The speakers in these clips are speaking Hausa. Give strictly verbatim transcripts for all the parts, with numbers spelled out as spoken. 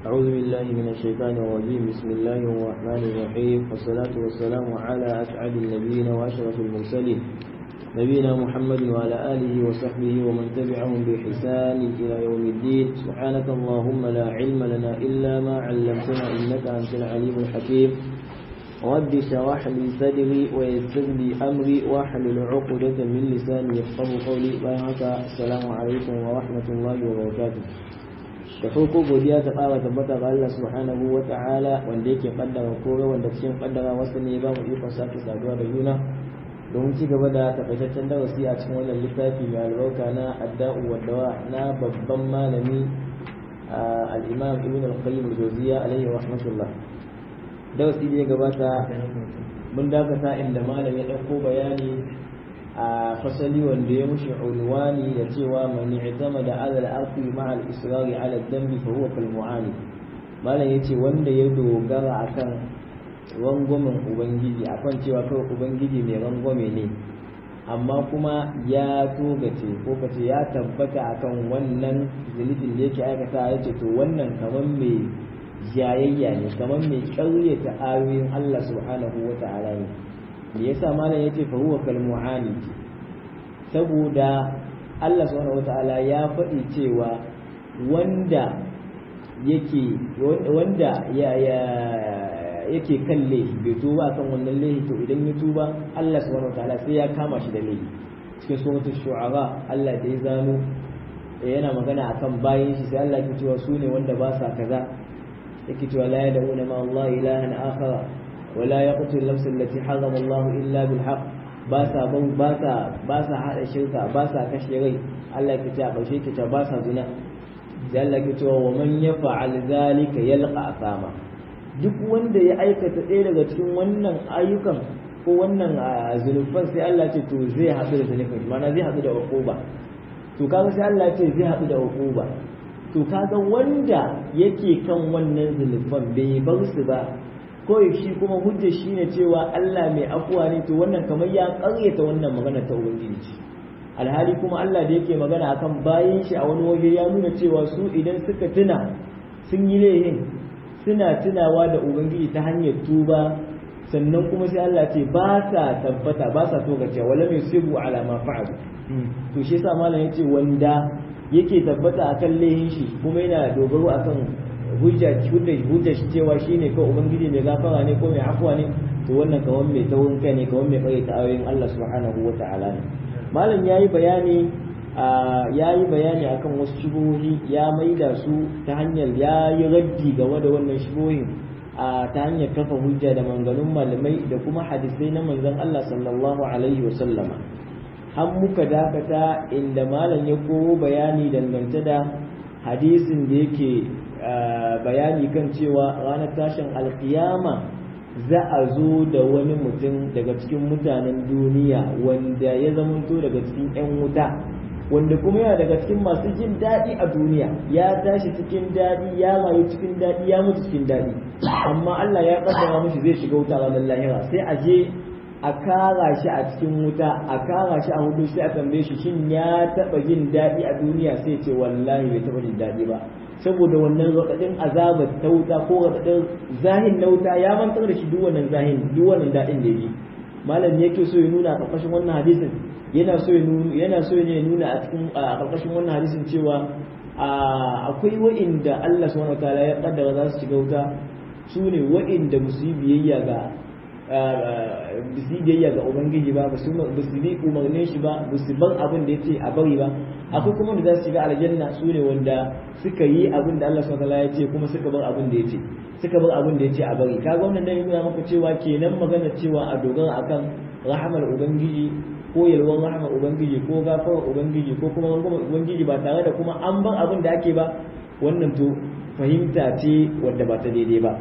أعوذ بالله من الشيطان الرجيم. بسم الله الرحمن الرحيم، والصلاة والسلام على أسعد النبيين وأشرف المرسلين نبينا محمد وعلى آله وصحبه ومن تبعهم بإحسان إلى يوم الدين. سبحانك اللهم لا علم لنا إلا ما علمتنا إنك أنت العليم الحكيم. رب اشرح لي صدري ويسر لي أمري واحلل عقدة من لساني يفقهوا قولي. السلام عليكم ورحمة الله وبركاته. da farko godiya ta fara tabbata ga Allah subhanahu wa ta'ala wanda yake kaddara kore wanda cikin kaddara wasu ne ba mu ikon sake saduwa da juna don ci gaba da takaitaccen darasi a cikin wannan littafi mai albarka na adda'u wa dawa na babban malami al-imam ibn al-qayyim al-jawziyya alayhi rahmatullah. darasi da ya gabata mun dakata inda malami ya dauko bayani a fasali wanda ya mushi unwani da cewa man i'tama da alal arfi ma al israri ala dambi fa huwa kal mu'ani. malam yace wanda ya dogara akan rangwamen ubangiji akan cewa kawai ubangiji mai rangwame ne amma kuma ya togace ko kace ya tabbata akan wannan zunubin da yake aikata yace to wannan kaman mai jayayya ne kaman mai ƙaryata ayoyin Allah subhanahu wata'ala ne. me yasa malam yace fa huwa kal mu'ani saboda Allah subhanahu wataala ya faɗi cewa wanda yake wanda ya ya yake kan laifi bai tuba kan wannan laifi to idan ya tuba Allah subhanahu wataala sai ya kama shi da laifi. cikin suratul shu'ara Allah da ya zano yana magana akan bayin shi sai Allah ya cewa su ne wanda ba sa kaza yake cewa la yad'una ma Allah ilahan akhara ولا يقتل النفس التي حرم الله إلا بالحق باسا بو باسا باسا hada shirka basa kashe rai. Allah ke ta kaushe ke ta basa zina sai Allah ke cewa wa man yaf'al zalika yalqa asama. duk wanda ya aikata ɗaya daga cikin wannan ayyukan ko wannan zulufan sai Allah ce to zai haɗu da zulufan mana zai haɗu da uquba. to kaga sai Allah ce zai haɗu da uquba. to kaga wanda yake kan wannan zulufan bai bar su ba kawai shi kuma hujja shi ne cewa Allah mai afuwa ne to wannan kamar ya ƙaryata wannan magana ta ubangiji. alhali kuma Allah da yake magana akan bayin shi a wani waje ya nuna cewa su idan suka tuna sun yi laihin suna tunawa da ubangiji ta hanyar tuba sannan kuma sai Allah ce ba sa tabbata ba sa tokace wala mai sibu ala ma fa'al. to shi yasa malam yace wanda yake tabbata akan laihin shi kuma yana dogaro akan hujja hujja shi cewa shine ko ubangiji mai gafara ne ko mai afwa ne to wannan kawan mai taurin kai ne kawan mai kare ta ayoyin Allah subhanahu wata'ala ne. malam yayi bayani yayi bayani akan wasu shubuhi ya maida su ta hanyar yayi raddi game da wannan shubuhin ta hanyar kafa hujja da manganun malamai da kuma hadisai na manzon Allah sallallahu alaihi wasallama. har muka dakata inda malam ya koro bayani dangance da hadisin da yake bayani kan cewa ranar tashin alkiyama za a zo da wani mutum daga cikin mutanen duniya wanda ya zamanto daga cikin 'yan wuta wanda kuma yana daga cikin masu jin daɗi a duniya ya tashi cikin daɗi ya rayu cikin daɗi ya mutu cikin daɗi amma Allah ya kaddara mishi zai shiga wuta ranar lahira sai a je a kara shi a cikin wuta a kara shi a hudu sai a tambaye shi shin ya taɓa jin daɗi a duniya sai ce wallahi bai taɓa jin daɗi ba saboda wannan raɗaɗin azabar ta wuta ko raɗaɗin zahin na wuta ya mantar da shi duk wannan zahin duk wannan daɗin da yi. malam yake so ya nuna a ƙarƙashin wannan hadisin yana so ya nuna yana so ya nuna a cikin a ƙarƙashin wannan hadisin cewa akwai wa'inda Allah subhanahu wataala ya kaddara za su shiga wuta su ne wa'inda musu biyayya ga bisi biyayya ga ubangiji ba ba su bi umarnin shi ba ba su bar abin da yace a bari ba. akwai kuma da za su shiga aljanna su ne wanda suka yi abin da Allah subhanahu wataala ya ce kuma suka bar abin da yace suka bar abin da yace a bari. kaga wannan dan yana maka cewa kenan magana cewa a dogara akan rahamar ubangiji ko yalwan rahamar ubangiji ko gafarar ubangiji ko kuma rangwamar ubangiji ba tare da kuma an bar abin da ake ba wannan to fahimta ce wadda ba ta daidai ba.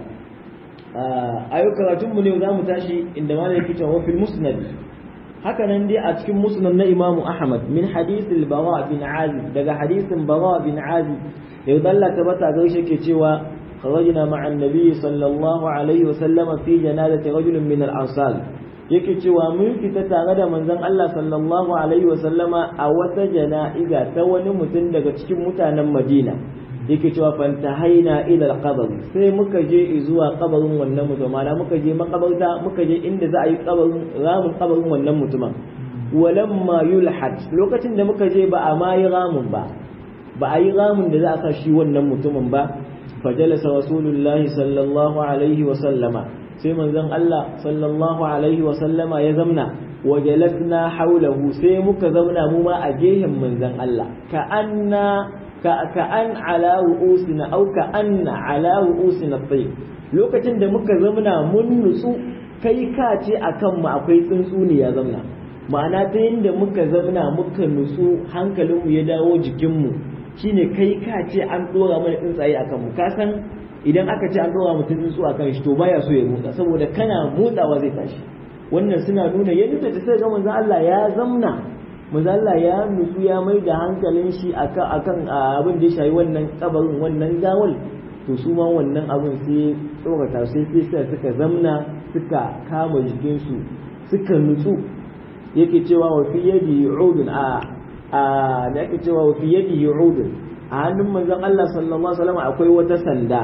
ayo karatunmu ne za mu tashi inda malam yake cewa fil musnad haka nan dai a cikin musnad na imamu ahmad min hadith al-bara bin azib daga hadisin bara bin azib da dalla tabata gaishe ke cewa kharajna ma'a an-nabi sallallahu alaihi wa sallam fi janazati rajulin min al-ansar yake cewa mun fita tare da manzon Allah sallallahu alaihi wa sallama a wata jana'iza ta wani mutum daga cikin mutanen Madina yake cewa fantahaina ila al-qabr sai muka je zuwa kabarin wannan mutum mana muka je makabarta muka je inda za a yi kabarin ramin kabarin wannan mutumin walamma yulhad lokacin da muka je ba a ma yi ramin ba ba a yi ramin da za a sa shi wannan mutumin ba fajalasa rasulullahi sallallahu alaihi wa sallama sai manzon Allah sallallahu alaihi wa sallama ya zamna wajalasna haulahu sai muka zauna mu ma a gehen manzon Allah ka anna ka ka an ala ru'usina au ka anna ala ru'usina tayyib lokacin da muka zauna mun nutsu kai ka ce akan mu akwai tsuntsuni ya zauna ma'ana ta yadda muka zauna muka nutsu hankalinmu ya dawo jikinmu shine kai ka ce an dora mana tsuntsaye akan mu ka san idan aka ce an dora mutum tsuntsu akan shi to baya so ya motsa saboda kana motsawa zai tashi wannan suna nuna yadda da sai ga manzo Allah ya zamna manzo Allah ya nutsu ya mai da hankalin shi akan akan abin da ya shayi wannan kabarin wannan gawal to su ma wannan abin sai tsorata sai sai suka zamna suka kama jikinsu suka nutsu yake cewa wa fi yadi udun a a da yake cewa wa fi yadi udun a hannun manzon Allah sallallahu alaihi wasallam akwai wata sanda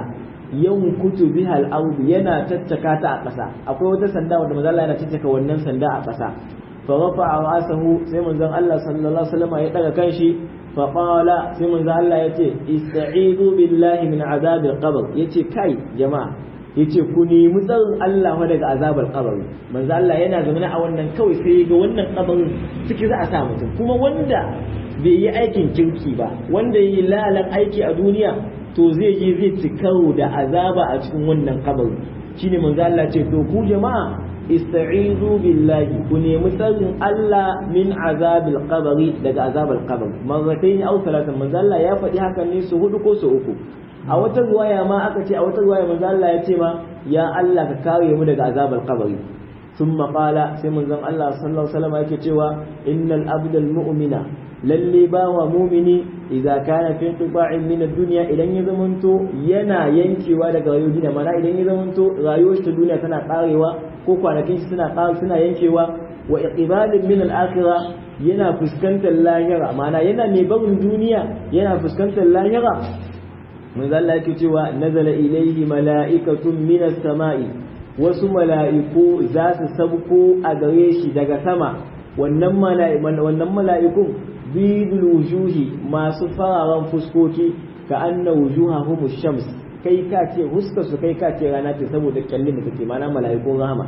yankutu biha al-ard yana tattaka ta a ƙasa akwai wata sanda wanda manzon Allah yana tattaka wannan sanda a ƙasa fa rafa'a ra'sahu sai manzon Allah sallallahu alaihi wasallam ya daga kanshi fa qala sai manzon Allah yace ista'idu billahi min azabil qabr yace kai jama'a yace ku nemi tsarin Allah wa daga azabar kabari manzo Allah yana zaune a wannan kawai sai ga wannan kabarin ciki za a sa mutum kuma wanda bai yi aikin kirki ba wanda yi lalan aiki a duniya to zai je zai ci karo da azaba a cikin wannan kabari shine manzo Allah ce to ku jama'a ista'izu billahi ku nemi tsarin Allah min azabil qabri daga azabar kabari marratayn aw salatan manzo Allah ya faɗi hakan ne su hudu ko su uku a wata ruwaya ma aka ce a wata ruwaya manzo Allah ya ce ma ya Allah ka kare mu daga azabar kabari thumma qala sai manzon Allah sallallahu alaihi wasallam yake cewa innal abdal mu'mina lalle ba wa mu'mini idza kana fi qita'in min ad-dunya idan ya zamanto yana yankewa daga rayuwar duniya mana idan ya zamanto rayuwar ta duniya tana karewa ko kwanakin shi suna suna yankewa wa iqbalin min al-akhirah yana fuskantar lahira mana yana mai barin duniya yana fuskantar lahira manzo Allah yake cewa nazala ilayhi mala'ikatun minas sama'i wasu mala'iku za su sabko a gare shi daga sama wannan mala'iku wannan mala'ikun bidul wujuhi masu fararen fuskoki ka anna wujuhahum shams kai ka ce huskar su kai ka ce rana ce saboda kallin da take mana mala'ikun rahama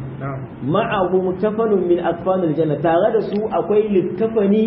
ma'ahum kafanun min akfanil janna tare da su akwai littafani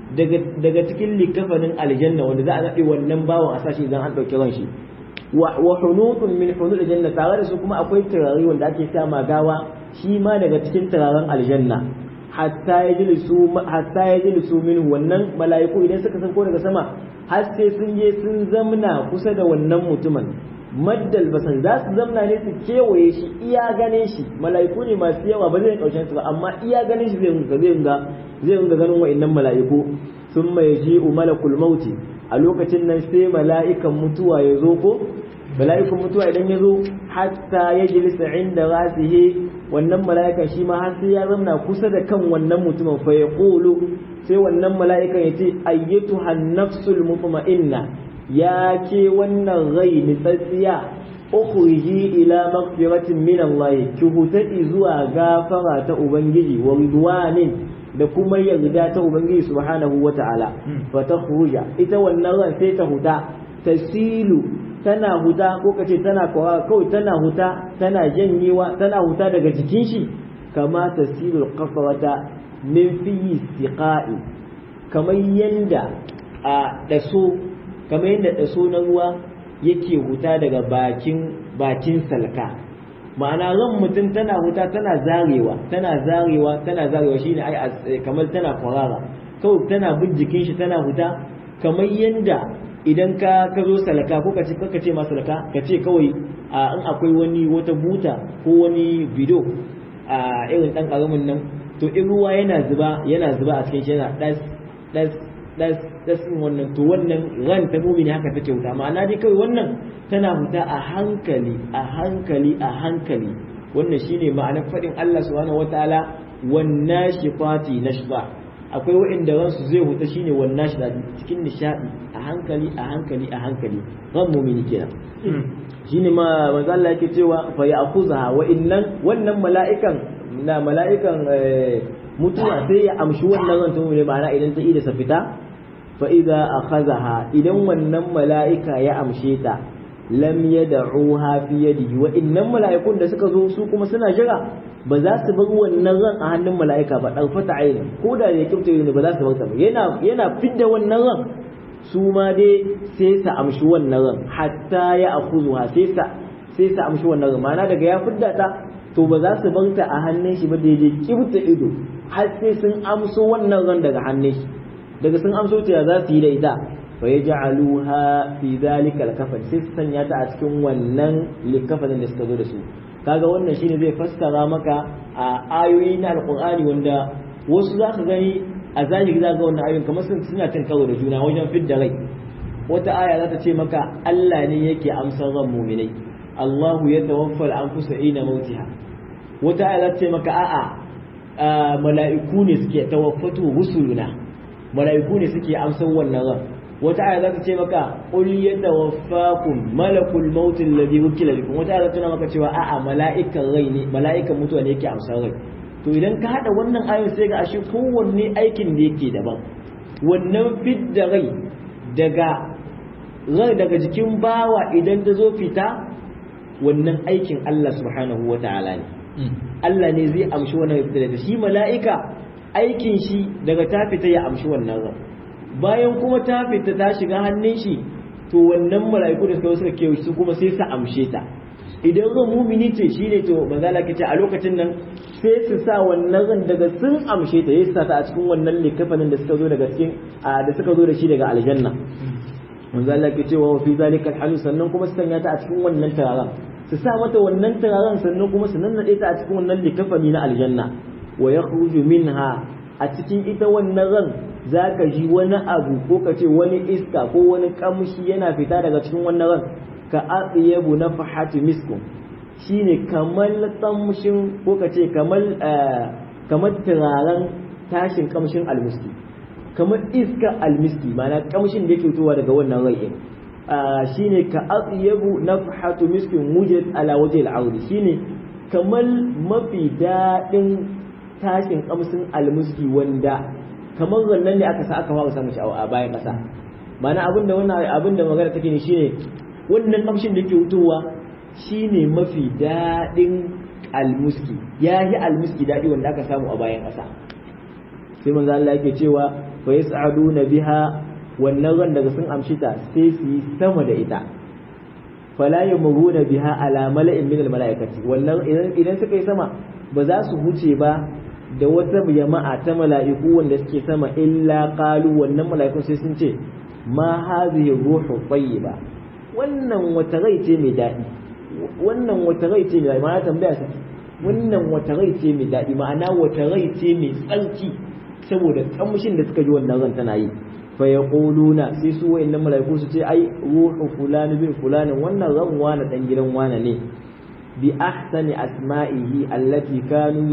daga cikin likafanin aljanna wanda za a naɗe wannan bawan a sashi idan an ɗauki ran shi wa hunutun min hunul aljanna tare da su kuma akwai turare wanda ake sa magawa shi ma daga cikin turaren aljanna hatta yajlisu hatta yajlisu minhu wannan mala'iku idan suka san ko daga sama har sai sun je sun zamna kusa da wannan mutumin maddal basar za su zamna ne su kewaye shi iya ganin shi mala'iku ne masu yawa ba zai ɗauke su ba amma iya ganin shi zai zai zai zai ganin wa'annan mala'iku sun mai ji'u malakul mauti a lokacin nan sai mala'ikan mutuwa ya zo ko mala'ikan mutuwa idan ya zo hatta ya jilisa inda rasihi wannan mala'ikan shi ma har sai ya zamna kusa da kan wannan mutumin fa ya qulu sai wannan mala'ikan ya ce ayyatuha an-nafsul mutma'inna ya ke wannan rai nitsatsiya ukhriji ila maghfiratin min Allah ki hutati zuwa gafara ta ubangiji wa ridwanin da kuma yarda ta ubangiji subhanahu wata'ala fa takhruja ita wannan ran sai ta huta tasilu tana huta ko kace tana kawai tana huta tana janyewa tana huta daga jikin shi kama tasilu qafwata min fi siqa'i kamar yanda a daso kamar yanda daso na ruwa yake huta daga bakin bakin salka ma'ana ran mutum tana huta tana zarewa tana zarewa tana zarewa shine ai kamar tana kwarara kawai tana bin jikin shi tana huta kamar yanda idan ka ka zo salaka ko kace ka ce ma salaka ka ce kawai in akwai wani wata buta ko wani bido a irin dan karamin nan to in ruwa yana zuba yana zuba a cikin shi yana das das das das wannan to wannan ran ta mumini haka take huta ma'ana dai kawai wannan tana huta a hankali a hankali a hankali wannan shine ma'anar fadin Allah subhanahu wataala wan nashifati nashba akwai wa'inda ransu zai huta shine wannan shi cikin nishadi a hankali a hankali a hankali ran mu'mini kenan shine ma manzo Allah yake cewa fa ya'khuzaha wa innan wannan mala'ikan na mala'ikan mutuwa sai ya amshi wannan ran ta mu'mini ma'ana idan ta ida sa fita fa idza akhazaha idan wannan mala'ika ya amshe ta lam yad'uha fi yadihi wa innan mala'ikun da suka zo su kuma suna jira ba za su bar wannan ran a hannun mala'ika ba ɗarfata aini ko da ya kyauta ne ba za su bar ta ba yana yana fidda wannan ran su ma dai sai sa amshi wannan ran hatta ya akhuzuha sai sa sai sa amshi wannan ran ma'ana daga ya fidda ta to ba za su bar ta a hannun shi ba daidai kibta ido har sai sun amso wannan ran daga hannun shi daga sun amso ta za su yi da ita fa yaj'aluha fi dhalika al-kafan sai su sanya ta a cikin wannan likafanin da suka zo da su kaga wannan shine zai fassara maka a ayoyi na alqur'ani wanda wasu za ka gani a zahiri za ka ga wannan ayoyin kamar suna cin karo da juna wajen fidda rai wata aya za ta ce maka Allah ne yake amsar ran mu'minai Allahu yatawaffa al-anfusa ina mautiha wata aya za ta ce maka a'a mala'iku ne suke tawaffatu rusuluna mala'iku ne suke amsar wannan ran wata aya za ta ce maka qul yatawaffakum malakul maut alladhi wukila bikum wata aya za ta maka cewa a'a mala'ikan rai ne mala'ikan mutuwa ne yake amsar rai to idan ka hada wannan ayoyin sai ga ashe kowanne aikin da yake daban wannan fidda rai daga rai daga jikin bawa idan ta zo fita wannan aikin Allah subhanahu wata'ala ne Allah ne zai amshi wannan fita daga shi mala'ika aikin shi daga ta fita ya amshi wannan rai bayan kuma ta fita ta shiga hannun shi to wannan mala'iku da suka suka kewa su kuma sai su amshe ta idan ran mumini ce shine to manzo Allah kace a lokacin nan sai su sa wannan ran daga sun amshe ta yasa ta a cikin wannan likafanin da suka zo daga cikin da suka zo da shi daga aljanna manzo Allah kace wa fi zalika alhalu sannan kuma su sanya ta a cikin wannan tararan su sa mata wannan tararan sannan kuma su nannade ta a cikin wannan likafani na aljanna wa yakhruju minha a cikin ita wannan ran za ka ji wani abu ko ka ce wani iska ko wani kamshi yana fita daga cikin wannan ran ka atyabu nafahati miskum shine kamar kamshin ko ka ce kamar kamar turaren tashin kamshin almiski kamar iska almiski ma'ana kamshin da yake fitowa daga wannan rai shine ka atyabu nafahatu miskin wujid ala wajhi al-ard shine kamar mafi dadin tashin kamshin almiski wanda kamar wannan ne aka sa aka fara samun shi a bayan kasa mana abinda wannan abinda magana take ne shine wannan kamshin da yake fitowa shine mafi dadin almuski yayi almuski dadi wanda aka samu a bayan kasa sai manzo Allah yake cewa fa yas'aduna biha wannan ran daga sun amshi ta sai su yi sama da ita fala yamuruna biha ala mala'in min almalaikati wannan idan idan suka yi sama ba za su huce ba da wata jama'a ta mala'iku wanda suke sama illa qalu wannan mala'ikun sai sun ce ma hadhihi ruhu tayyiba wannan wata rai ce mai dadi wannan wata rai ce mai ma'ana tambaya sa wannan wata rai ce mai dadi ma'ana wata rai ce mai tsarki saboda kamshin da suka ji wannan ran tana yi fa yaquluna sai su wayannan mala'iku su ce ai ruhu fulani bin fulani wannan ran wani dan gidan wani ne bi ahsani asma'ihi allati kanu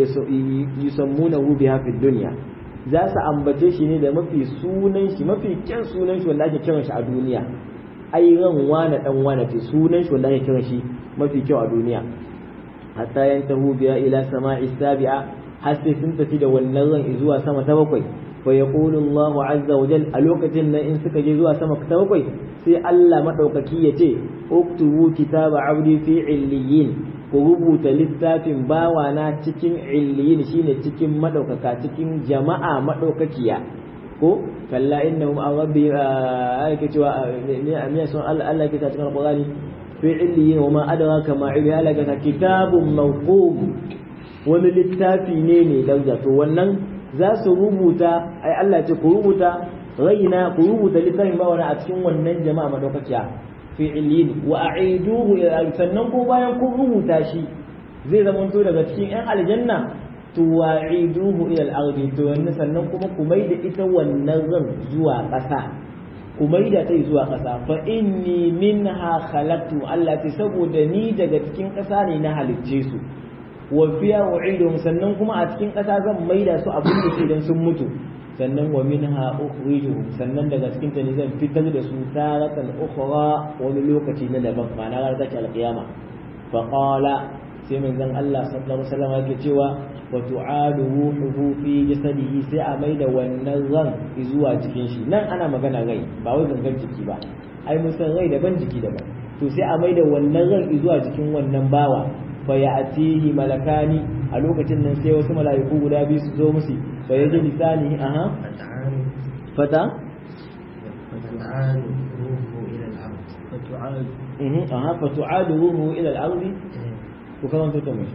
yusammunahu biha fi dunya za su ambace shi ne da mafi sunan shi mafi kyan sunan shi wanda ake kiran shi a duniya ai ran wani dan wani ce sunan shi wanda ake kiran shi mafi kyau a duniya hatta yantahu biha ila sama'i sabi'a har sai sun tafi da wannan ran zuwa sama ta bakwai fa yaqulu Allahu azza wa jalla a lokacin nan in suka je zuwa sama ta bakwai sai Allah madaukaki ya ce uktubu kitaba abdi fi illiyin ku rubuta littafin bawana cikin illiyin shine cikin madaukaka cikin jama'a madaukakiya ko kalla innahum an rabbi ayake cewa ne son Allah yake ta cikin alqur'ani fi illiyin wa ma adraka ma illiyin alaka kitabun mawqum wani littafi ne ne dauda to wannan za su rubuta ai Allah ce ku rubuta raina ku rubuta littafin bawana a cikin wannan jama'a madaukakiya fi illiyin wa a'iduhu ila sannan ko bayan kun rubuta shi zai zama to daga cikin yan aljanna to wa'iduhu ila al-ardi to wannan sannan kuma ku maida ita wannan ran zuwa ƙasa ku maida ta zuwa ƙasa fa inni minha khalaqtu Allah ce saboda ni daga cikin ƙasa ne na halicce su wa fiya u'iduhum sannan kuma a cikin ƙasa zan maida su abin da su idan sun mutu sannan wa minha ukhrijuhum sannan daga cikin ta ne zan fitar da su taratan ukhra wani lokaci na daban ma'ana ranar take alqiyama fa qala sai manzon Allah sallallahu alaihi wasallam yake cewa wa tu'adu ruhuhu fi jasadihi sai a maida wannan ran zuwa cikin shi nan ana magana rai ba wai gangan jiki ba ai mun san rai daban jiki daban to sai a maida wannan ran zuwa cikin wannan bawa fa ya'tihi malakani a lokacin nan sai wasu mala'iku guda biyu su zo musu fa yaji lisani aha fata fata'adu ruhu ila al-ard fata'adu mhm aha fata'adu ruhu ila al-ard ko kaman to mai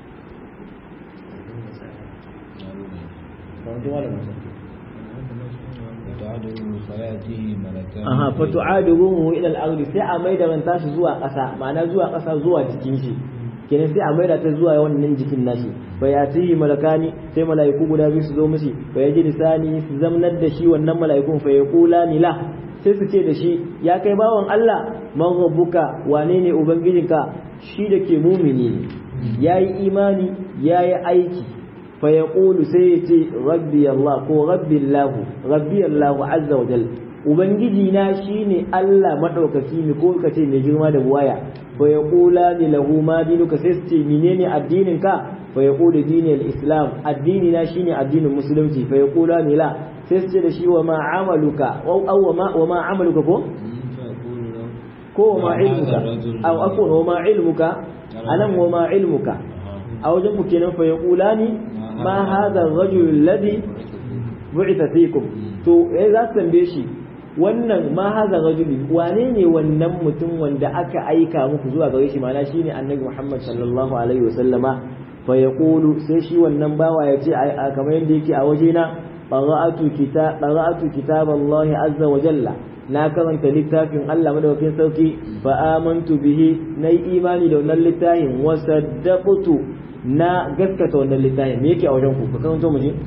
kaman to wala musa aha fata'adu ruhu ila al-ard sai a maida ran tashi zuwa ƙasa ma'ana zuwa ƙasa zuwa cikin shi kenan sai a maida ta zuwa wannan jikin nashi bai atihi malakani sai malaiku guda biyu su zo mishi bai yaji lisani su zamnar da shi wannan malaikun fa yaqulani la sai su ce da shi ya kai bawan Allah man rabbuka wane ne ubangijinka shi da ke mumini ne yayi imani yayi aiki fa yaqulu sai ya ce rabbi Allah ko rabbi Allah rabbi Allah azza wa jalla ubangiji na shine Allah madaukaki ne ko kace mai girma da buwaya fa yaqula ni lahu ma dinuka sai su ce menene addinin ka fa yaqulu dini al-islam addini na shine addinin musulunci fa yaqula ni la sai su ce da shi wa ma amaluka aw aw ma wa ma amaluka ko ko ma ilmuka aw akun wa ma ilmuka anan wa ma ilmuka a wajen ku kenan fa yaqulani ma hadha ar-rajul alladhi bu'itha fikum to eh za su tambaye shi wannan ma haza rajuli wane ne wannan mutum wanda aka aika muku zuwa gare shi mana shine annabi Muhammad sallallahu alaihi wasallama fa yaqulu sai shi wannan bawa ya ce kamar yadda yake a waje na qara'atu kitab qara'atu kitaballahi azza wa jalla na karanta littafin Allah madaukakin sauki fa amantu bihi nayi imani da wannan littafin wa saddaqtu na gaskata wannan littafin me yake a wajen ku ka karanto mu ji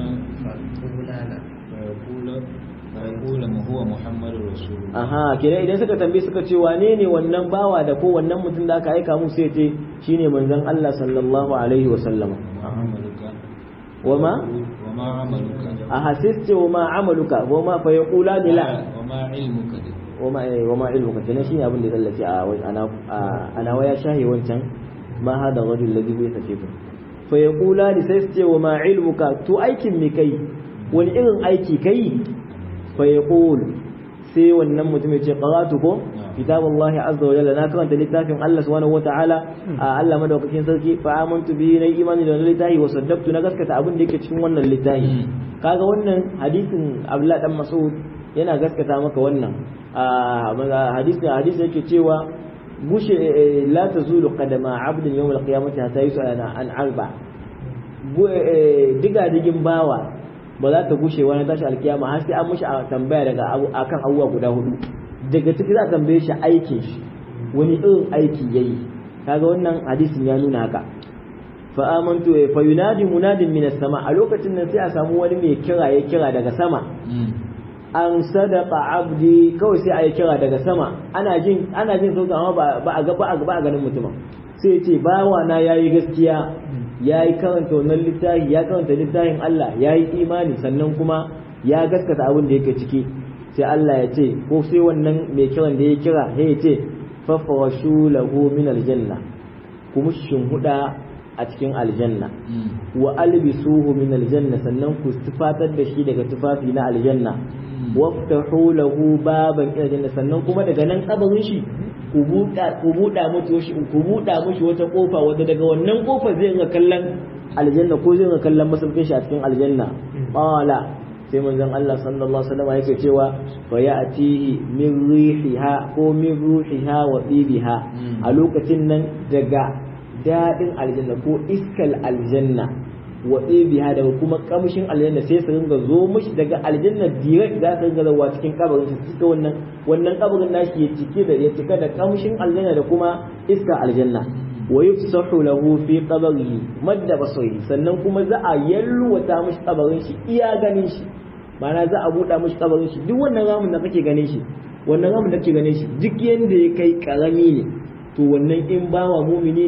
aha kenan idan suka tambaye suka ce wane ne wannan bawa da ko wannan mutum da aka aika musu sai ce shine manzon Allah sallallahu alaihi wasallama wama wama amaluka aha sai ce wama amaluka wama fa yaqula la wama ilmuka wama wama ilmuka kenan shine abin da zallace a ana ana waya shahi wancan ma hada rajul ladhi bai tace fa yaqula sai ce wama ilmuka to aikin me kai wani irin aiki kai fa yaqul sai wannan mutum ya ce qara'tu ko kitaballahi azza wa jalla na karanta littafin Allah subhanahu wa ta'ala a Allah madaukakin sarki fa amantu bi na imani da littafi wa saddaqtu na gaskata abin da yake cikin wannan littafi kaga wannan hadisin Abdullah dan Mas'ud yana gaskata maka wannan a hadisin hadisi yake cewa bushe la tazulu qadama 'abdin yawm al-qiyamati hatta yus'ala an arba diga digin bawa ba za ta gushe wani tashi alkiyama har sai an mushi tambaya daga akan abubuwa guda hudu daga ciki za a tambaye shi aikin shi wani irin aiki yayi kaga wannan hadisin ya nuna haka fa amantu fa yunadi munadin minas sama a lokacin nan sai a samu wani mai kira ya kira daga sama an sadaqa abdi kawai sai a yi kira daga sama ana jin ana jin sautin amma ba a ga ba a ganin mutumin sai ya ce bawa na yayi gaskiya ya yi karanta wannan littafi ya karanta littafin Allah ya yi imani sannan kuma ya gaskata abin da yake ciki sai Allah ya ce ko sai wannan mai kiran da ya kira sai ya ce fafawashu lahu min aljanna kuma huda a cikin aljanna wa albisuhu min aljanna sannan ku tufatar da shi daga tufafi na aljanna waftahu lahu baban aljanna sannan kuma daga nan kabarin shi ku buɗa ku buɗa mushi shi ku buɗa mushi wata kofa wanda daga wannan kofar zai ga kallon aljanna ko zai ga kallon masaukin shi a cikin aljanna qala sai manzon Allah sallallahu alaihi wasallam yake cewa fa ya'tihi min rihiha ko min ruhiha wa bibiha a lokacin nan daga dadin aljanna ko iskal aljanna wa bibiha daga kuma kamshin aljanna sai su ringa zo mushi daga aljanna direct za su ringa zuwa cikin kabarin shi cika wannan wannan kabarin nashi ya cike da ya cika da kamshin aljanna da kuma iska aljanna wa yufsahu lahu fi qabrihi madda basari sannan kuma za a yalwata mushi kabarin shi iya ganin shi ma'ana za a buɗa mushi kabarin shi duk wannan ramin da kake ganin shi wannan ramin da kake ganin shi duk yanda ya kai karami ne to wannan in bawa mumini ne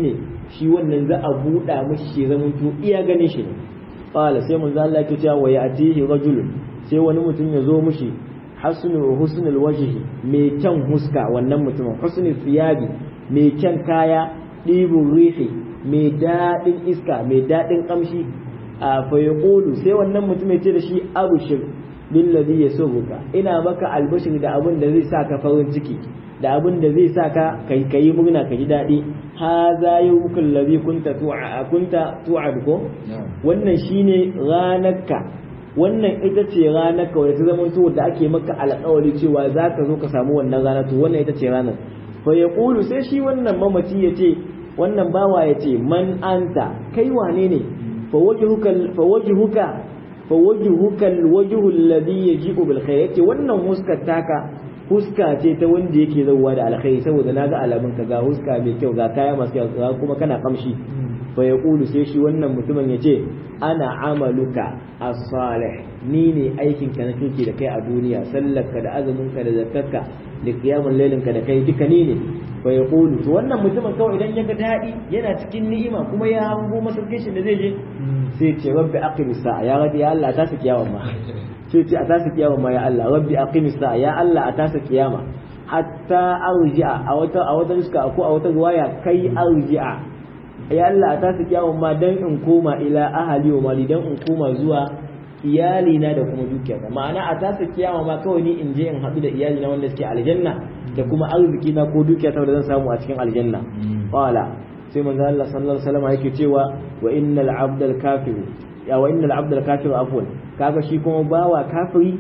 shi wannan za a buɗa mishi shi zaman to iya ganin shi ne qala sai manzo Allah yake cewa wa ya'tihi rajulun sai wani mutum ya zo mishi hasnu husnul wajhi mai kyan huska wannan mutumin husnul thiyabi mai kyan kaya ɗibin rihi mai daɗin iska mai daɗin ƙamshi a fayaqulu sai wannan mutum ya ce da shi abushir billadhi yasubuka ina maka albashir da abin da zai saka farin ciki da abin da zai saka kai kai murna ka ji daɗi hadha yawmukal ladhi kunta tu'a kunta tu'ad ko wannan shine ranarka wannan ita ce ranarka wadda ta zama to da ake maka alƙawari cewa za ka zo ka samu wannan rana to wannan ita ce ranar fa yaqulu sai shi wannan mamaci ya ce wannan bawa ya ce man anta kai wane ne fa wajhuka fa wajhuka fa wajhuka alwajhu alladhi yaji'u bil khair yace wannan huskar taka huska ce ta wanda yake zauwa da alkhairi saboda naga alamun ka ga huska mai kyau ga kaya masu kyau kuma kana kamshi fa yaqulu sai shi wannan mutumin yace ana amaluka as-salih ni ne aikin ka na kike da kai a duniya sallarka da azumin ka da zakkarka da qiyamul lailin ka da kai duka ni ne fa yaqulu to wannan mutumin kawai idan ya ga dadi yana cikin ni'ima kuma ya hango masaukin shi da zai je sai ce rabbi aqimis sa'a ya rabbi ya Allah ta saki yawan ma sai ce a ta saki yawan ma ya Allah rabbi aqimis sa'a ya Allah a ta saki kiyama hatta arji'a a wata a wata suka ko a wata riwaya kai arji'a ya Allah ta saki yawan ma dan in koma ila ahali wa mali dan in koma zuwa iyali na da kuma dukiyarsa ma'ana a ta saki yawan ma kawai ni in je in haɗu da iyali na wanda suke aljanna da kuma arziki na ko dukiyarsa da zan samu a cikin aljanna qala sai manzo Allah sallallahu alaihi wasallam yake cewa wa innal abdal kafir ya wa innal abdal kafir afwan kaga shi kuma bawa kafiri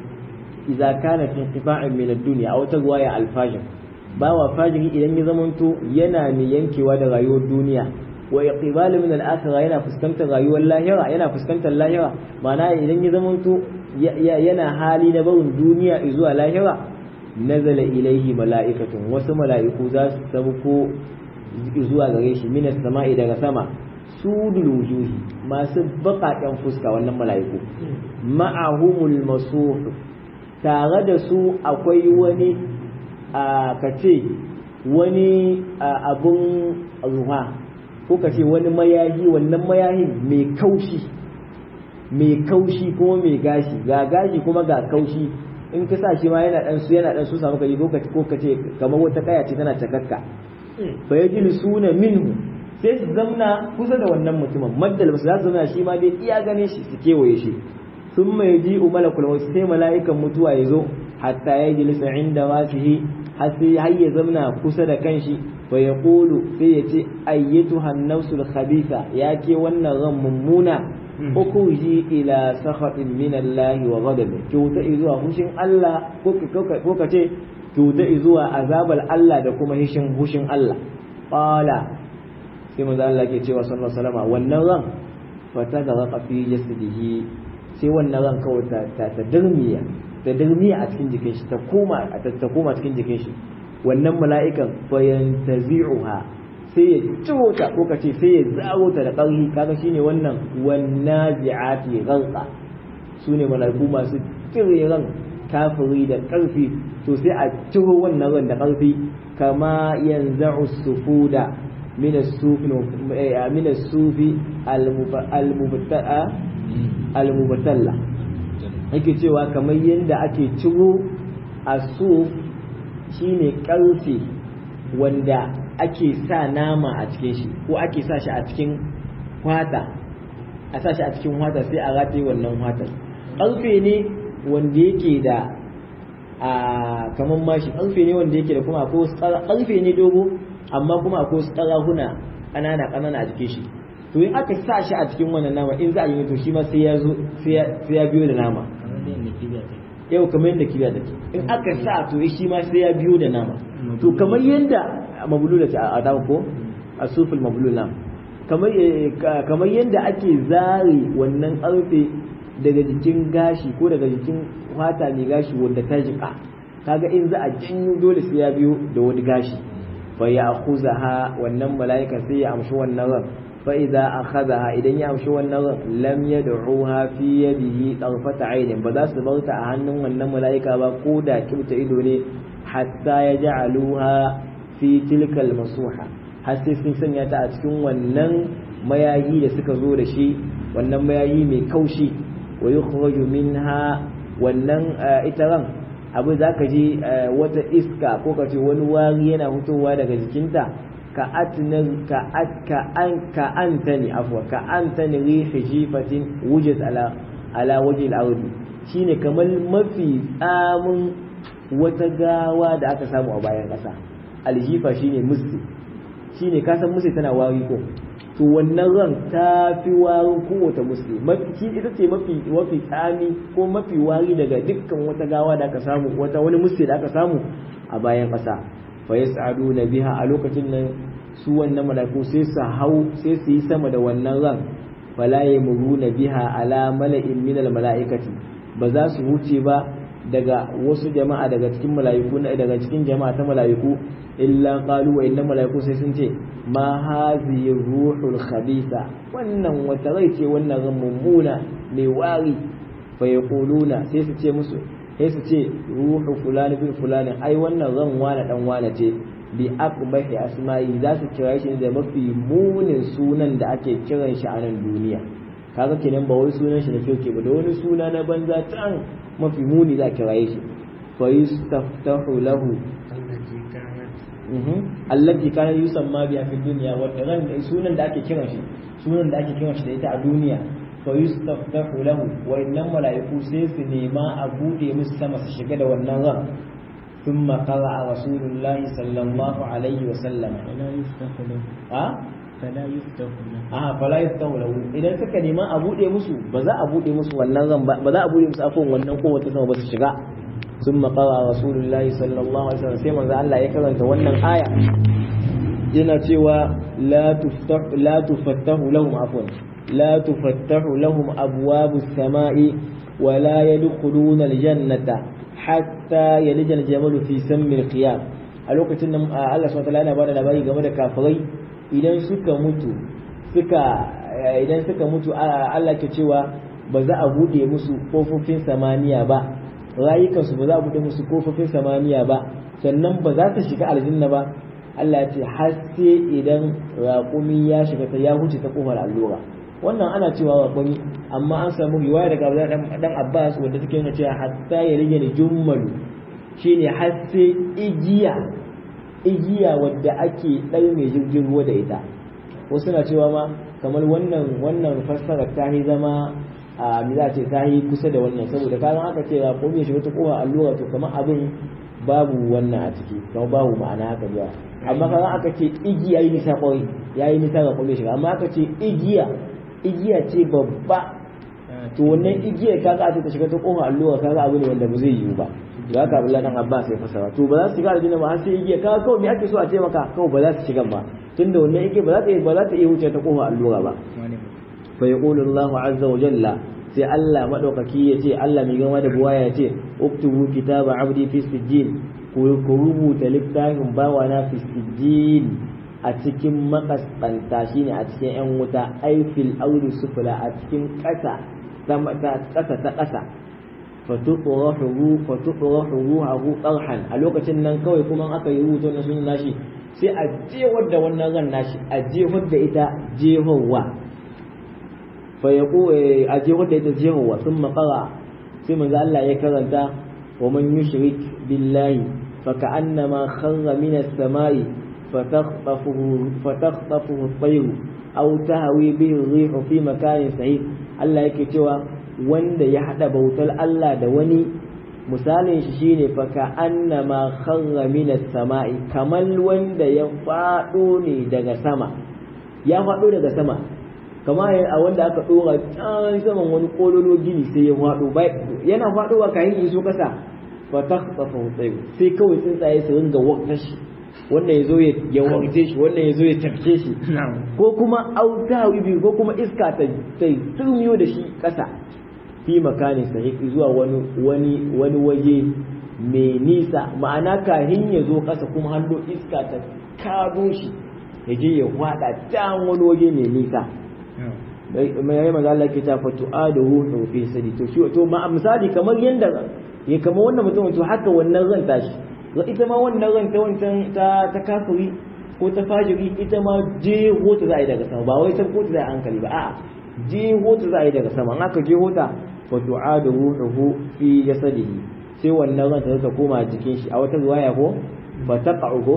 idza kana fi inqifa'in min ad-dunya aw tagwaya al-fajr bawa fajiri idan ya zamanto yana mai yankewa da rayuwar duniya wa iqbal min al-akhirah yana fuskantar rayuwar lahira yana fuskantar lahira ma'ana idan ya zamanto yana hali na barin duniya zuwa lahira nazala ilaihi mala'ikatun wasu mala'iku za su sauko zuwa gare shi minas sama'i daga sama sudul wujuhi masu baƙaƙen fuska wannan mala'iku ma'ahumul masuh tare da su akwai wani a kace wani abun ruwa ko kace wani mayahi wannan mayahin mai kaushi mai kaushi kuma mai gashi ga gashi kuma ga kaushi in ka sa shi ma yana dan su yana dan su samu kaji ko kace kamar wata kaya ce tana takakka fa yajlisuna minhu sai su zamna kusa da wannan mutumin maddal ba su za su zamna shi ma dai iya gane shi su kewaye shi sun mai ji malakul maut sai mala'ikan mutuwa ya zo hatta ya jilisa inda wasihi har sai har ya zamna kusa da kanshi fa ya qulu sai ya ce ayyatuha an-nafsul khabitha ya ke wannan ran mummuna ukuji ila sakhatin min Allah wa ghadabi kyauta zuwa hushin Allah ko ko kace kyauta zuwa azabal Allah da kuma hishin hushin Allah qala sai manzo Allah ke cewa sallallahu alaihi wasallam wannan ran fata da raqa fi jasadihi sai wannan ran kawai ta ta dirmiya ta dirmiya a cikin jikin shi ta koma ta koma cikin jikin shi wannan mala'ikan fayantazi'uha sai ya ciro ta ko kace sai ya zawo ta da ƙarfi kaga shine wannan wannazi'ati ghalqa sune mala'iku masu cire ran kafiri da ƙarfi to sai a ciro wannan ran da ƙarfi kama yanza'u sufuda min as-sufi min as-sufi al-mubta'a al-mubtalla yake cewa kamar yanda ake ciro as-suf shine ƙarfi wanda ake sa nama a cikin shi ko ake sa shi a cikin fata a sa shi a cikin fata sai a rataye wannan fatar ƙarfe ne wanda yake da a kamar mashi ƙarfe ne wanda yake da kuma akwai wasu ƙarfe ne dogo amma kuma akwai wasu ƙarahuna ƙanana ƙanana a cikin shi to in aka sa shi a cikin wannan nama in za a yi to shi ma sai ya zo sai ya biyo da nama yau kamar yadda kibiya take in aka sa to shi ma sai ya biyo da nama to kamar yadda mablula ce a dawo ko a sufil mablula kamar kamar yadda ake zare wannan ƙarfe daga jikin gashi ko daga jikin fata mai gashi wanda ta jika kaga in za a janyo dole sai ya biyo da wani gashi fa ya akhuzaha wannan mala'ika sai ya amshi wannan ran fa idza akhadha idan ya amshi wannan ran lam yad'uha fi yadihi tarfata aynin ba za su bauta a hannun wannan mala'ika ba ko da kibta ido ne hatta yaj'aluha fi tilkal masuha har sai sun sanya ta a cikin wannan mayayi da suka zo da shi, wannan mayayi mai kaushi. wa yukhraju minha, wannan ita ran abu zaka ji wata iska ko kace wani wari yana fitowa daga jikinta, ka atnan ka atka an ka antani afwa ka antani rihi jifatin wujat ala ala wajhi al-ardi, shine kamar mafi tsamin wata gawa da aka samu a bayan kasa. Aljifa shine musti, shine ka san musti tana wari ko, to wannan ran ta fi warin kowace musti, mafi ita ce mafi mafi tsami ko mafi wari daga dukkan wata gawa da aka samu, wata wani musti da aka samu a bayan kasa. fa yas'aduna biha, a lokacin nan su wannan malaiku sai su hau sai su yi sama da wannan ran, fala yamuruna biha ala mala'in min al mala'ikati, ba za su huce ba daga wasu jama'a daga cikin malaiku daga cikin jama'a ta malaiku, illa qalu wa inna malaiku sai sun ce ma hadhihi ruhul khabitha, wannan wata rai ce wannan ran mummuna mai wari. fa yaquluna sai su ce musu sai su ce ruhu fulani bin fulani, ai wannan ran wani dan wani ce, bi aqbahi asma'i, za su kira shi da mafi munin sunan da ake kiran shi a nan duniya. kaga kenan ba wai sunan shi na kyauke ba, da wani suna na banza tan mafi muni za a kira shi. fa yustaftahu lahu allati kana yusamma biha fi dunya, wa ran sunan da ake kiran shi sunan da ake kiran shi da ita a duniya. fa yustaftahu lahu, wa innam malaiku sai su nema a bude musu sama su shiga da wannan ran. thumma qala rasulullahi sallallahu alaihi wa sallam la yuftahu lahu ha fala yuftahu lahu ah fala yuftahu lahu, idan suka nema a bude musu ba za a bude musu wannan ran ba, ba za a bude musu afon wannan kowace sama ba su shiga. ثم قرأ رسول الله صلى الله عليه وسلم sai manzo Allah ya karanta wannan aya yana cewa la tuftah la tufattahu lahum afwan la tufattahu lahum abwabus samai wa la yadkhuluna aljannata hatta yalija aljamalu fi sammi alqiyam. a lokacin nan Allah subhanahu wa ta'ala yana bada labari game da kafirai idan suka mutu suka idan suka mutu Allah ke cewa ba za a bude musu kofofin samaniya ba, rayukansu ba za a buɗe musu kofofin samaniya ba, sannan ba za ta shiga aljanna ba. Allah ya ce har sai idan raƙumi ya shiga ta ya huce ta kofar allura. wannan ana cewa raƙumi, amma an samu riwaya daga Abdullah dan Abbas wanda take nuna cewa hatta ya rige ni jummalu, shine har sai igiya igiya wadda ake ɗau mai jirgin ruwa da ita. wasu na cewa ma kamar wannan wannan fassara ta yi zama a mi za ce ta yi kusa da wannan, saboda kayan aka ce raƙumi ya shiga ta kowa allura to kamar abin babu wannan a ciki, kamar babu ma'ana haka biya. amma kayan aka ce igiya yi nisa ƙwai ya yi nisa raƙumi ya shiga, amma aka ce igiya igiya ce babba, to wannan igiyar kaga a ce ta shiga ta kowa allura kaga abu ne wanda ba zai yiwu ba. da haka Abdullahi dan Abbas ya fasara, to ba za su shiga aljanna ba har sai igiya kaga kawai me ake so a ce maka kawai ba za su shiga ba, tunda wannan igiya ba za ta ba za ta iya wuce ta kowa allura ba. fa yaqulu Allahu azza wa jalla, sai Allah madaukaki yace Allah mai gama da buwaya yace uktubu kitaba abdi fi sijjin, ku rubuta littafin bawa na fi sijjin a cikin makasanta, shine a cikin yan wuta, ay fil audi sufla, a cikin kasa ta kasa ta kasa. fatuqrahu fatuqrahu ruhu qarhan, a lokacin nan kawai kuma aka yi rubuta wannan sunan nashi sai a jewar da wannan ran nashi a jehar da ita jehowa فيقول أجيب تجيه ثم قرأ ثم قال الله يكرنت ومن يشرك بالله فكأنما خر من السماء فتخطفه فتخطفه الطير أو تهوي به الريح في مكان سعيد. الله يكتوى وند يحدى بوتل الله دواني misalin shi shine fa ka annama kharra minas sama'i, kamal wanda ya fado ne daga sama, ya fado daga sama kamar a wanda aka dora can saman wani kololo gini sai ya fado bai yana fadowa kayan iso kasa fa takhtafu tsayu, sai kawai tsuntsaye su ringa wakta shi, wannan yazo ya wakce shi, wannan yazo ya tafke shi, ko kuma autawi bi ko kuma iska ta tai turmiyo da shi kasa fi makanin sahiq zuwa wani wani wani waje mai nisa, ma'ana kahin ya zo kasa kuma hannu iska ta kado shi ya je ya kwada can wani waje mai nisa. mai yayi maza Allah ke ta fatu adahu fi sadi, to shi to ma misali kamar yanda ya kama wannan mutum to haka wannan ran tashi, ita ma wannan ran ta wancan ta ta kafiri ko ta fajiri ita ma jeho ta za a yi daga sama ba wai sabko ta za a hankali ba a'a jeho ta za a yi daga sama in aka jeho ta fa tu'adu ruhuhu fi jasadihi sai wannan ran ta koma jikin shi a wata riwaya ko fa taqa'u ko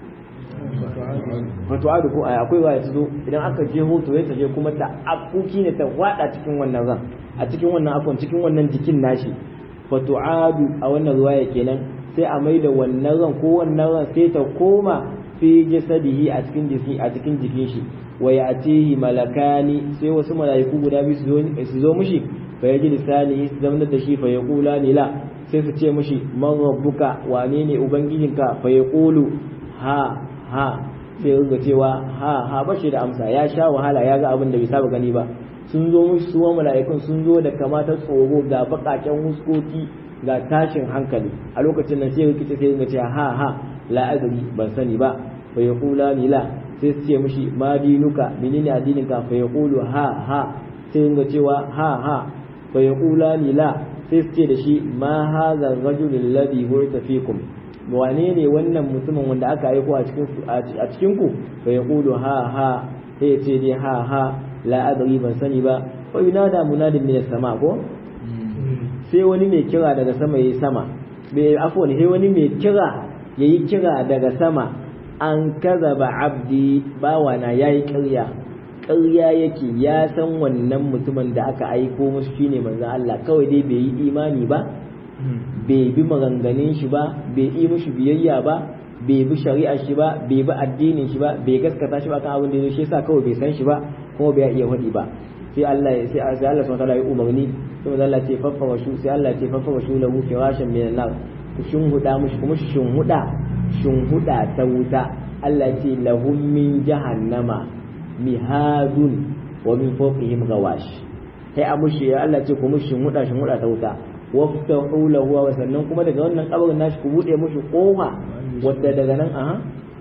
fa tu'adu ko akwai riwaya ta zo idan aka jeho to ta je kuma ta akuki ne ta wada cikin wannan ran a cikin wannan afon cikin wannan jikin nashi fa tu'adu a wannan riwaya kenan sai a maida wannan ran ko wannan ran sai ta koma fi jasadihi a cikin jiki a cikin jikin shi wa ya'tihi malakani sai wasu malaiku guda biyu su zo su zo mushi fa yaji lisani su zama da shi fa yaqula ni la sai su ce mushi man rabbuka wane ne ubangijinka fa yaqulu ha ha sai ga cewa ha ha bashi da amsa ya sha wahala ya ga abin da bai saba gani ba sun zo mushi suwa mala'ikun sun zo da kamata tsoro ga bakaken huskoki ga tashin hankali a lokacin nan sai rikice sai ga cewa ha ha la adri ban sani ba fa yaqula ni la sai su ce mishi ma dinuka menene addinin ka fa yaqulu ha ha sai ga cewa ha ha fa yaqula ni la sai su ce da shi ma hadha ar-rajul alladhi huwa fikum wane ne wannan mutumin wanda aka aiko a cikin a cikin ku fa yaqulu ha ha sai ce dai ha ha la adri ban sani ba fa yunada munadin min as-sama ko sai wani mai kira daga sama yayi sama bai afwan sai wani mai kira yayi kira daga sama an kazaba abdi bawana yayi ƙarya ƙarya yake ya san wannan mutumin da aka aiko musu shine manzo Allah kawai dai bai yi imani ba bai bi maganganun shi ba bai yi mushi biyayya ba bai bi shari'ar shi ba bai bi addinin shi ba bai gaskata shi ba kan abin da yake shi yasa kawai bai san shi ba kuma bai iya hadi ba sai Allah sai Allah subhanahu wa ta'ala ya umarni sai manzo Allah ce faffa washu sai Allah ce faffa washu lahu firashan min nar ku shunhuda mushi kuma shunhuda shunhuda ta wuta Allah ce lahum min jahannama mihadun wa min fawqihim gawash sai a mushi Allah ce ku mushi shunhuda shunhuda ta wuta waftahu lahu wa sannan kuma daga wannan kabarin nashi ku bude mushi kofa wadda daga nan aha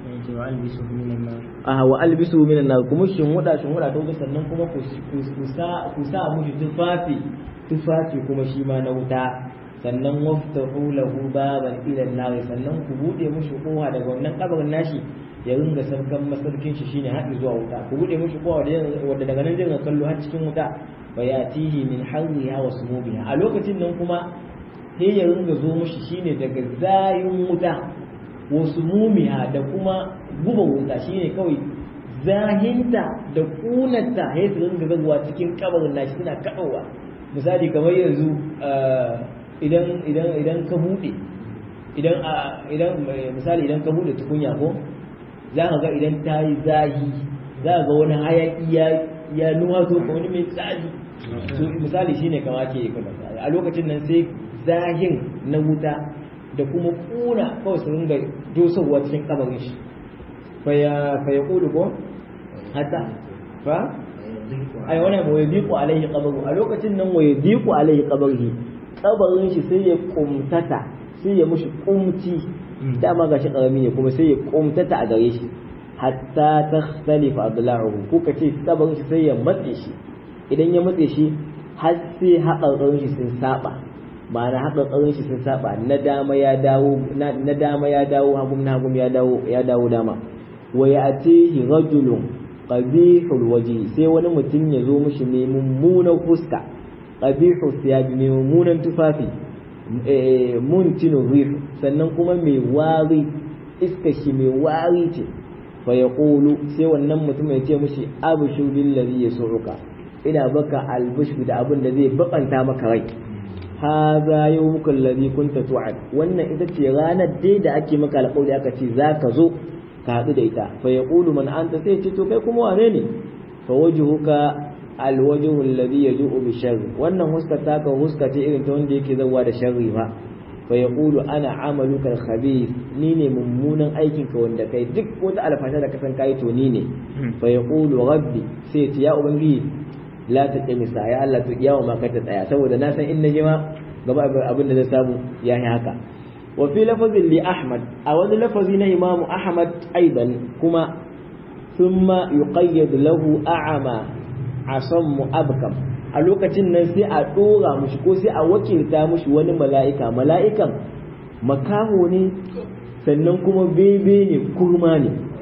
aha wa albisu minan nar kuma shunhuda shunhuda ta wuta sannan kuma ku ku sa ku sa mushi tufafi tufafi kuma shi ma na wuta sannan waftahu lahu baban ila an-nar sannan ku bude mushi kowa daga wannan kabarin nashi ya ringa sarkan masarkin shi shine haɗi zuwa wuta ku bude mushi kowa wanda daga nan zai kallo har cikin wuta fa yatihi min harriha wa sumubiha a lokacin nan kuma sai ya ringa zo mushi shine daga zayin wuta wa sumumiha da kuma guba wuta shine kawai zahinta da kunanta sai su ringa zuwa cikin kabarin nashi suna kaɗowa misali kamar yanzu idan idan idan ka bude idan idan misali idan ka bude tukunya ko za ka ga idan ta yi zahi za ka ga wani hayaki ya ya nuwa so ko wani mai tsari to misali shine kamar ke kuma a lokacin nan sai zahin na wuta da kuma kuna kawai su ringa dosowa cikin kabarin shi fa ya fa ya kudu ko hatta fa ai wannan wa yadiqu alaihi qabru a lokacin nan wa yadiqu alaihi qabruhi kabarin shi sai ya kumtata sai ya mushi kumci dama gashi karami ne kuma sai ya kumtata a gare shi hatta takhtalifa adla'uhu kuka ce kabarin shi sai ya matse shi idan ya matse shi har sai haƙarƙarin shi sun saba ma'ana haƙarƙarin shi sun saba na dama ya dawo na dama ya dawo hagum na hagum ya dawo ya dawo dama wa ya'tihi rajulun qabihul wajhi sai wani mutum ya zo mishi ne mummunan fuska qabihu thiyabi mai mummunan tufafi muntinu rih sannan kuma mai wari iska shi mai wari ce fa yaqulu sai wannan mutum ya ce mishi abshu billazi yasuruka ina baka albushu da abin da zai bakanta maka rai hadha yawmuka allazi kunta tu'ad wannan ita ce ranar dai da ake maka alƙawari aka ce zaka zo ka haɗu da ita fa yaqulu man anta sai ce to kai kuma wane ne fa wajhuka alwajhu alladhi yaju'u bi sharri wannan huska ta ka huska ce irin ta wanda yake zawa da sharri ba fa yaqulu ana amaluka alkhabith ni ne mummunan aikin ka wanda kai duk wata alfasha da ka san kai to ni ne fa yaqulu rabbi sai ce ya ubangiji la taqimi sa ya Allah to yawa ma ka ta tsaya saboda na san in naje ma gaba abin da zai samu yayi haka wa fi lafazin li ahmad a wani lafazi na imamu ahmad aidan kuma thumma yuqayyad lahu a'ama asammu abkam a lokacin nan sai a dora mushi ko sai a wakilta mushi wani mala'ika mala'ikan makaho ne sannan kuma bebe ne kurma ne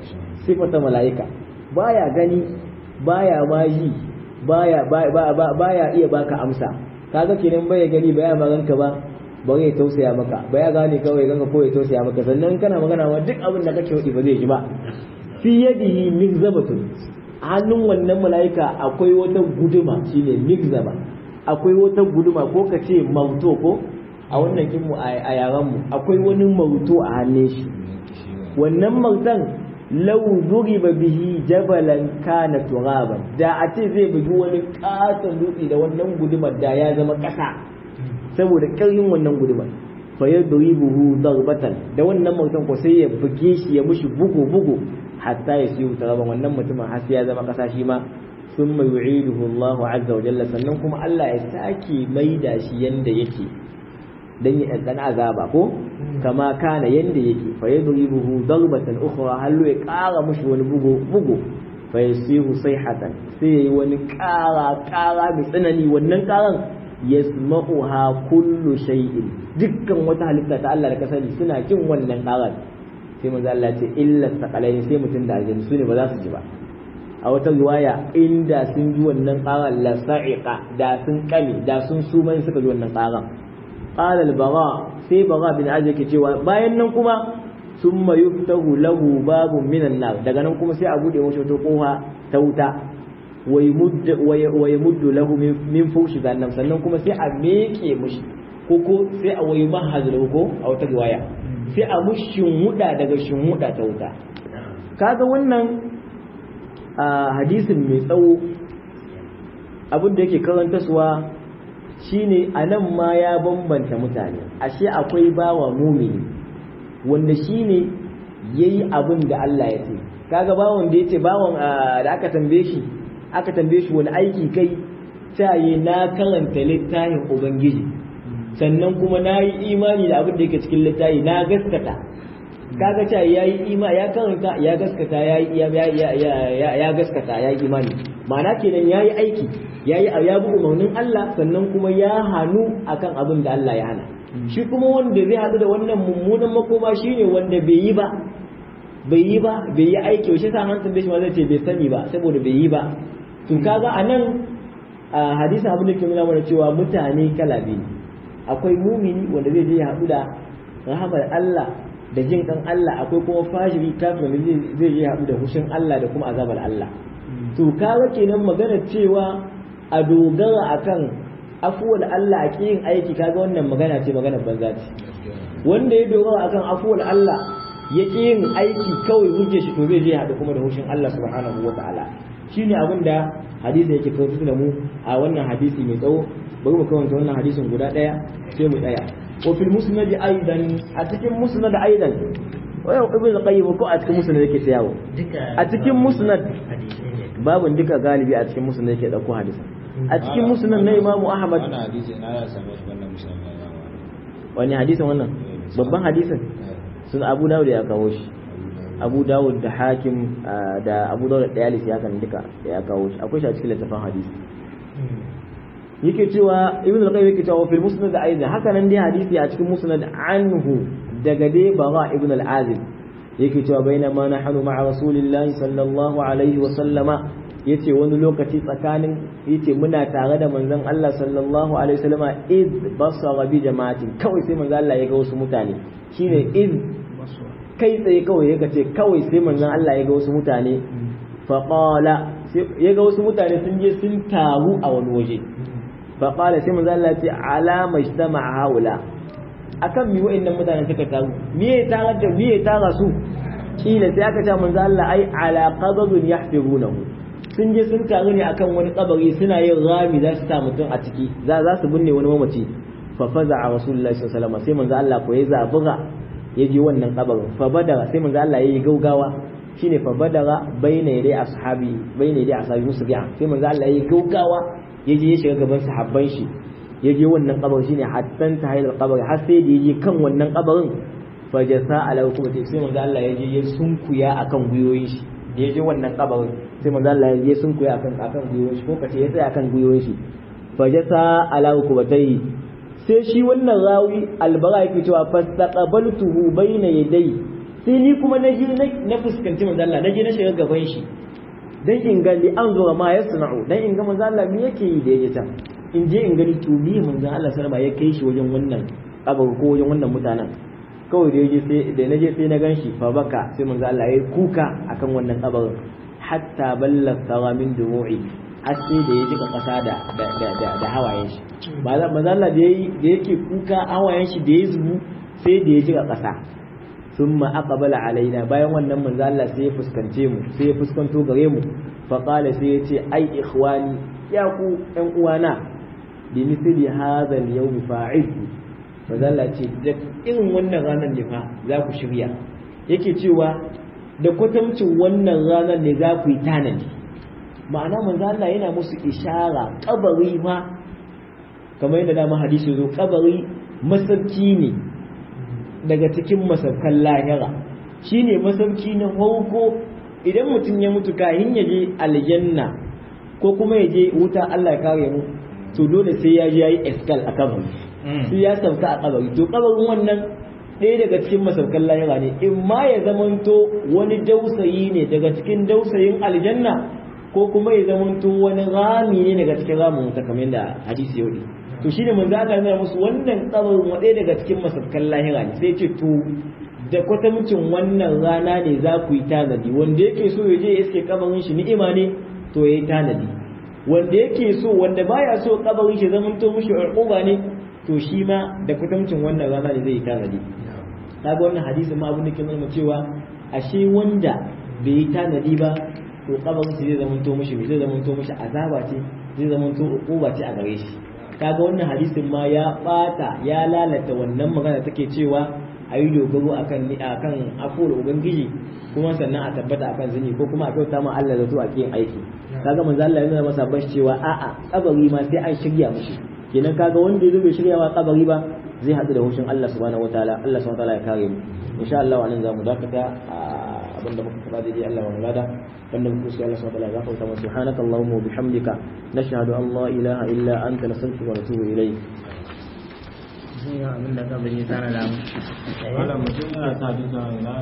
sifata mala'ika baya gani baya maji baya baya iya baka amsa kaga kenan baya gani baya maganka ba ba ya tausaya maka baya gane kawai ganka ko ya tausaya maka sannan kana magana ma duk abin da kake wadi ba zai ji ba fi yadihi migzabatun hannun wannan mala'ika akwai wata guduma shine migzaba akwai wata guduma ko kace mauto ko a wannan kinmu a yaran mu akwai wani mauto a hannun shi wannan mautan law duriba bihi jabalan kana turaban da a ce zai bugi wani katon dutse da wannan gudumar da ya zama kasa saboda karyin wannan gudumar fa yadribuhu darbatan da wannan mautan ko sai ya buge shi ya mushi bugu bugu hatta ya siyu turaban wannan mutumin har sai ya zama kasa shi ma thumma yu'iduhu Allahu azza wa jalla sannan kuma Allah ya sake maida shi yanda yake dan ya dan azaba ko kama kana yanda yake fa yadribuhu darbatan ukhra hallu ya kara mushi wani bugu bugu fa yasihu sayhatan sai yayi wani kara kara mai tsanani wannan karan yasma'uha kullu shay'in dukkan wata halitta ta Allah da ka sani suna jin wannan karan sai manzo Allah ce illa saqalaini sai mutun da aljanna su ne ba za su ji ba a wata riwaya inda sun ji wannan karan la sa'iqa da sun kame da sun suma suka ji wannan karan qala al-bara sai bara bin azib ke cewa bayan nan kuma summa yuftahu lahu babun minan nar daga nan kuma sai a bude masa wata kofa ta wuta wa yamuddu lahu min fushi jahannam sannan kuma sai a meke mushi ko ko sai a wayi mahazlu ko a wata riwaya sai a mushin huda daga shin huda ta wuta kaga wannan hadisin mai tsawo abin da yake karanta suwa shine anan ma ya bambanta mutane ashe akwai bawa mumini wanda shine yayi abin da Allah ya ce kaga bawon da yace bawon da aka tambaye shi aka tambaye shi wani aiki kai sai na karanta littafin ubangiji sannan kuma nayi imani da abin da yake cikin littafi na gaskata kaga cewa yayi ima ya karanta ya gaskata yayi ya ya gaskata yayi imani ma'ana kenan yayi aiki yayi ya bi umarnin Allah sannan kuma ya hanu akan abin da Allah ya hana shi kuma wanda zai hadu da wannan mummunan makoma shine wanda bai yi ba bai yi ba bai yi aiki shi sa han tambaye shi ma zai ce bai sani ba saboda bai yi ba to kaga anan hadisi abin da ke nuna mana cewa mutane kala biyu akwai mumini wanda zai je ya hadu da rahamar Allah da jin kan Allah akwai kuma fashiri kafin da zai je ya hadu da hushin Allah da kuma azabar Allah to kaga kenan magana cewa a dogara akan afuwar Allah a yin aiki kaga wannan magana ce magana banza ce wanda ya dogara akan afuwar Allah ya yin aiki kawai hujje shi to zai je hada kuma da hushin Allah subhanahu wataala shine abin da hadisi yake kawo da mu a wannan hadisi mai tsawo bari mu kawanta wannan hadisin guda daya sai mu tsaya wa fil musnad aidan a cikin musnad aidan wai ibn al-qayyim ko a cikin musnad yake tsayawo a cikin musnad babun duka galibi a cikin musnad yake dauko hadisi a cikin musnad na Imam Ahmad wannan hadisi na ya same shi wannan musnad wani hadisin wannan babban hadisin sun Abu Dawud ya kawo shi Abu Dawud da Hakim da Abu Dawud da Dayalisi ya kan duka ya kawo shi akwai shi a cikin littafin hadisi yake cewa Ibn al-Qayyim yake cewa fil musnad aidan haka nan dai hadisi a cikin musnad anhu daga dai Bara ibn al-Azib yake cewa bainama nahnu ma'a rasulillahi sallallahu alaihi wa sallama yace wani lokaci tsakanin yace muna tare da manzon Allah sallallahu alaihi wa sallama iz basara bi jama'atin kawai sai manzon Allah ya ga wasu mutane shine iz kai tsaye kawai ya ce kawai sai manzon Allah ya ga wasu mutane fa qala ya ga wasu mutane sun je sun taru a wani waje fa qala sai manzon Allah ya ce alama ijtama'a haula akan mi wa'annan mutanen suka taru me ya tara da me ya tara su kila sai aka ce manzo Allah ai ala qabdun yahfirunahu sun je sun taru ne akan wani kabari suna yin rami za su sa mutum a ciki za za su binne wani mamaci fa faza'a rasulullahi sallallahu alaihi wasallam sai manzo Allah ko ya zabura ya je wannan kabarin fa badara sai manzo Allah yayi gaugawa shine fa badara baina yadai ashabi baina yadai ashabi musbi'a sai manzo Allah yayi gaugawa ya je ya shiga gaban sahabban shi ya je wannan kabarin shine hattan ta hayar kabari har sai da yaje kan wannan kabarin fa jasa ala kuma sai manzo Allah ya je ya sunkuya akan guyoyin shi da ya je wannan kabarin sai manzo Allah ya je sunkuya akan akan guyoyin shi ko kace ya tsaya akan guyoyin shi fa jasa ala kubatai sai shi wannan rawi albara yake cewa fastaqabaltuhu bayna yadai sai ni kuma na je na fuskanci manzo Allah na je na shiga gaban shi dan in ga li anzura ma yasna'u dan in ga manzo Allah me yake yi da yake can in je in gani to me manzo Allah sallama ya kai shi wajen wannan kabar ko wajen wannan mutanen kawai da yaje sai da naje sai na ganshi fa baka sai manzo Allah yayi kuka akan wannan kabarin hatta balla sawa min dumu'i har sai da ya jika kasa da da da hawayen shi manzo Allah da yayi da yake kuka hawayen shi da ya zubu sai da ya jika kasa thumma aqbala alaina bayan wannan manzo Allah sai ya fuskance mu sai ya fuskanto gare mu fa qala sai ya ce ai ikhwani ya ku ɗan uwana bi misli hadha al-yawm fa'id manzo Allah ce da irin wannan ranar ne fa za ku shirya yake cewa da kwatancin wannan ranar ne za ku yi tanadi ma'ana manzo Allah yana musu ishara kabari ma kamar yadda dama hadisi zo kabari masauki ne daga cikin masaukan lahira shine masauki na farko idan mutum ya mutu kahin ya je aljanna ko kuma ya je wuta Allah ya kare mu to dole sai ya je yayi eskal a kabari sai ya sauka a kabari to kabarin wannan ɗaya daga cikin masaukan lahira ne in ma ya zamanto wani dausayi ne daga cikin dausayin aljanna ko kuma ya zamanto wani rami ne daga cikin ramin wuta kamar yadda hadisi yau to shine manzo Allah ya musu wannan kabarin ɗaya daga cikin masaukan lahira ne sai ce to da kwatamcin wannan rana ne za ku yi tanadi wanda yake so ya je ya iske kabarin shi ni'ima ne to ya yi tanadi wanda yake so wanda baya so kabarin shi zamanto mushi uquba ne to shi ma da kwatamcin wannan rana ne zai yi tanadi kaga wannan hadisi ma abin da ke nuna cewa ashe wanda bai yi tanadi ba to kabarin shi zai zamanto mushi zai zamanto mushi azaba ce zai zamanto uquba ce a gare shi kaga wannan hadisin ma ya bata ya lalata wannan magana take cewa ayi dogaro akan ni akan afuwar ubangiji kuma sannan a tabbata akan zini ko kuma a kyauta ma Allah da to a kiyin aiki kaga manzo Allah yana masa bashi cewa a'a kabari ma sai an shirya mishi kenan kaga wanda yazo bai shirya wa kabari ba zai hadu da hushin Allah subhanahu wataala Allah subhanahu wataala ya kare mu insha Allah wannan zamu dakata abinda muka fada dai Allah wa mulada wanda muka sai Allah subhanahu wataala ya gafarta mana subhanaka allahumma wa bihamdika nashhadu an la ilaha illa anta nastaghfiruka wa natubu ilayk abin da kabari sana da mu wala mutum yana sa bisa